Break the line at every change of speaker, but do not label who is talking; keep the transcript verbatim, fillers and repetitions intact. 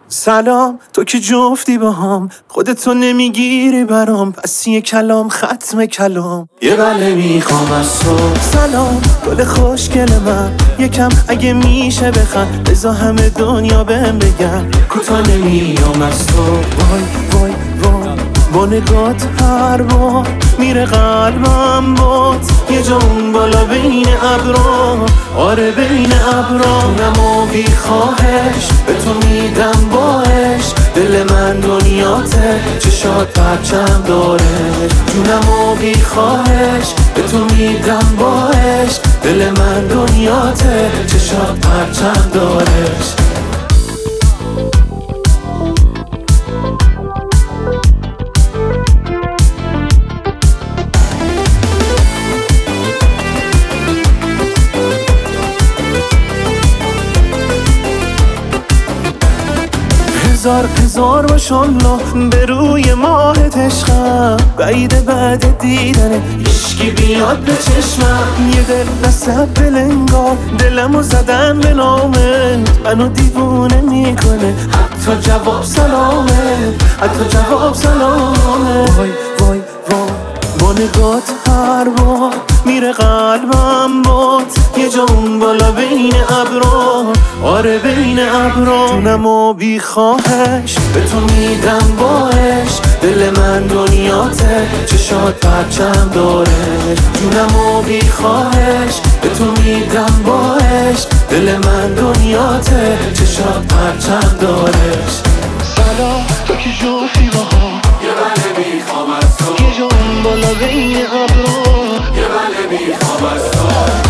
سلام، تو که جفتی با هم، خودتو نمیگیری برام، پس یه کلام ختم کلام. یه بله میخوام از تو. سلام گل خوشگل من، یکم اگه میشه بخند، بذار همه دنیا بهم بگن کوتا نمیام از تو. وای وای وای با نگات هر بار میره قلبم بات، یه جا اون بالا بین ابرا، آره بین ابرا. جونم و بی خواهش به تو میدم باش، دل من دنیاته چشات پرچم داره. جونم و بی خواهش به تو میدم باش، دل من دنیاته چشات پرچم داره. هزار هزار ماشالله به روی ماهت عشقم، بعید بعد دیدنه هیچکی بیاد به چشمم. یه دل نصب بلنگار دلمو زدن به نامت، منو دیوونه میکنه حتی جواب سلامه، حتی جواب سلامه. وای وای وای با نگات هر بار میره قلبم بات، یه جا اون بالا بین ابرا، آره بین ابرا. جونم و بی خواهش به تو میدم باش، دل من دنیاته چشات پرچم داره. جونم و بی خواهش به تو میدم باش، دل من دنیاته چشات پرچم داره. سلام تو که جفتی با هم،
یه بله میخوام از تو.
یه جا اون بالا بین ابرا،
یه بله میخوام از تو.